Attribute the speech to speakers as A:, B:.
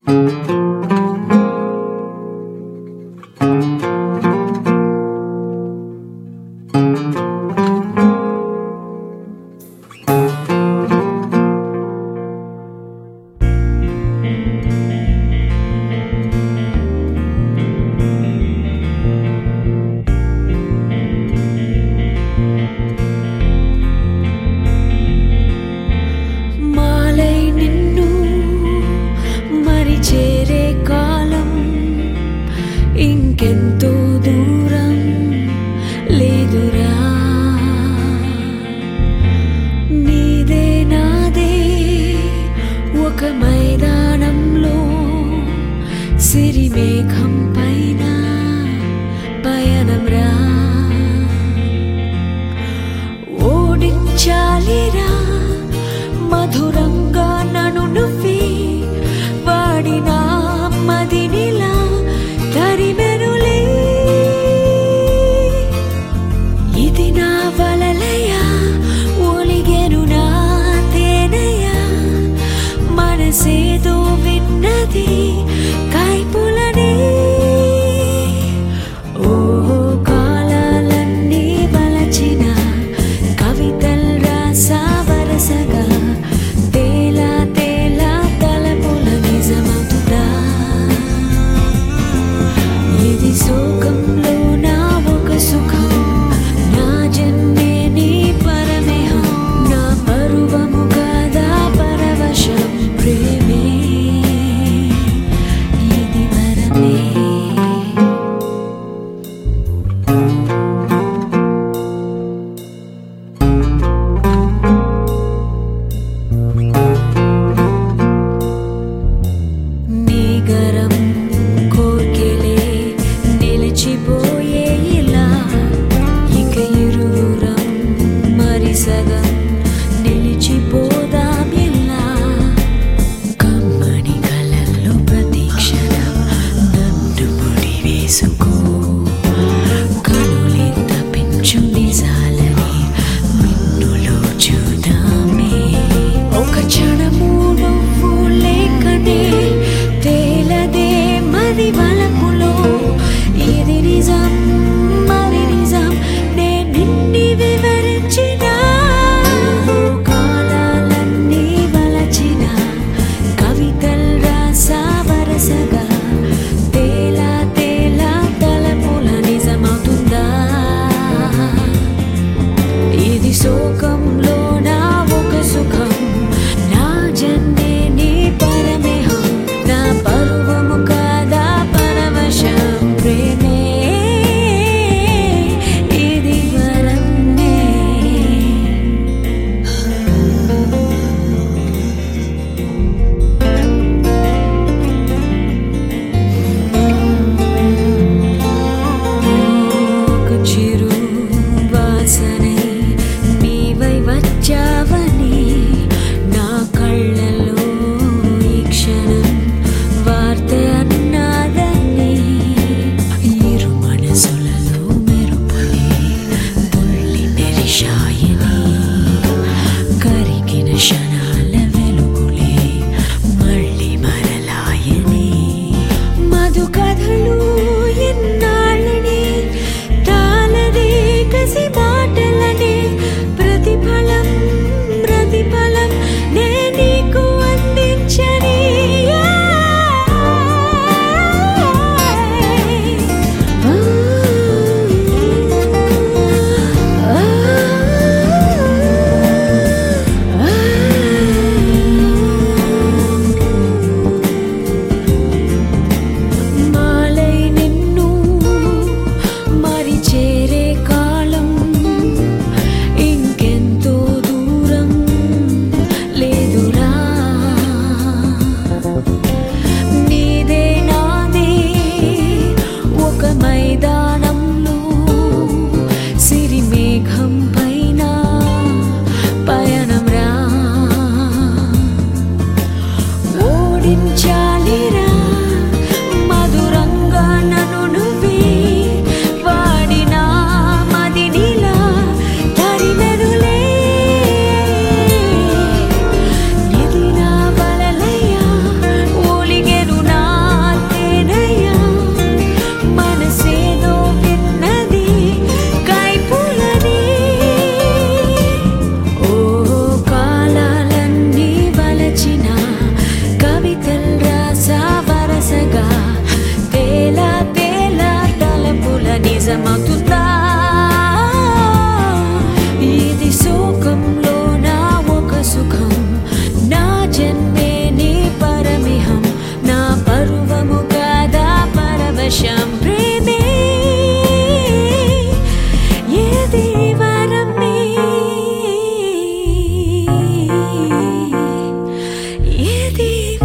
A: ఇంకెంతో దూరం లేదురా, నీదే నాదే ఒక మైదానంలో సిరిమేఘం పైన పయనంరా. ఓడించాలిరా మధురంగా నన్ను నువ్వే వాడినా మదినిలా తరిమెనులే. ఇది నా వలలయా ఒలిగెను నా తేనెయా, మనసేదో విన్నది కైపులనే. ఓ కాలాలన్నీ వలచిన కవితల్ రాసా వరసగా, తేలా తేలా తలపుల నిజమవుతా. ఇది శోకంలో నా ఒక సుఖం, నా జన్మే నీ పరమేహం, నా పరువము కదా పరవశం. ప్రేమే ఇది వరమే. నీ గరం కోర్కెలే నిలిచిపోయే ఇలా, ఇక ఇరువురం మరి సగం నిలిచిపోదాం ఇలా. కమ్మని కలల్లో ప్రతీక్షణం నన్ను ముడి వేసుకో, కనులెంత పెంచు నిజాలని మిన్నులో చూద్దామే. ఒక క్షణము నువ్వు లేకనే తేలదే మది వలపులో, ఇది నిజం మరి నిజం నిన్ని వివరించిన. కాలాలన్నీ వలచిన కవితల్ రాసా వరసగా, తేలా తేలా తీవ్ర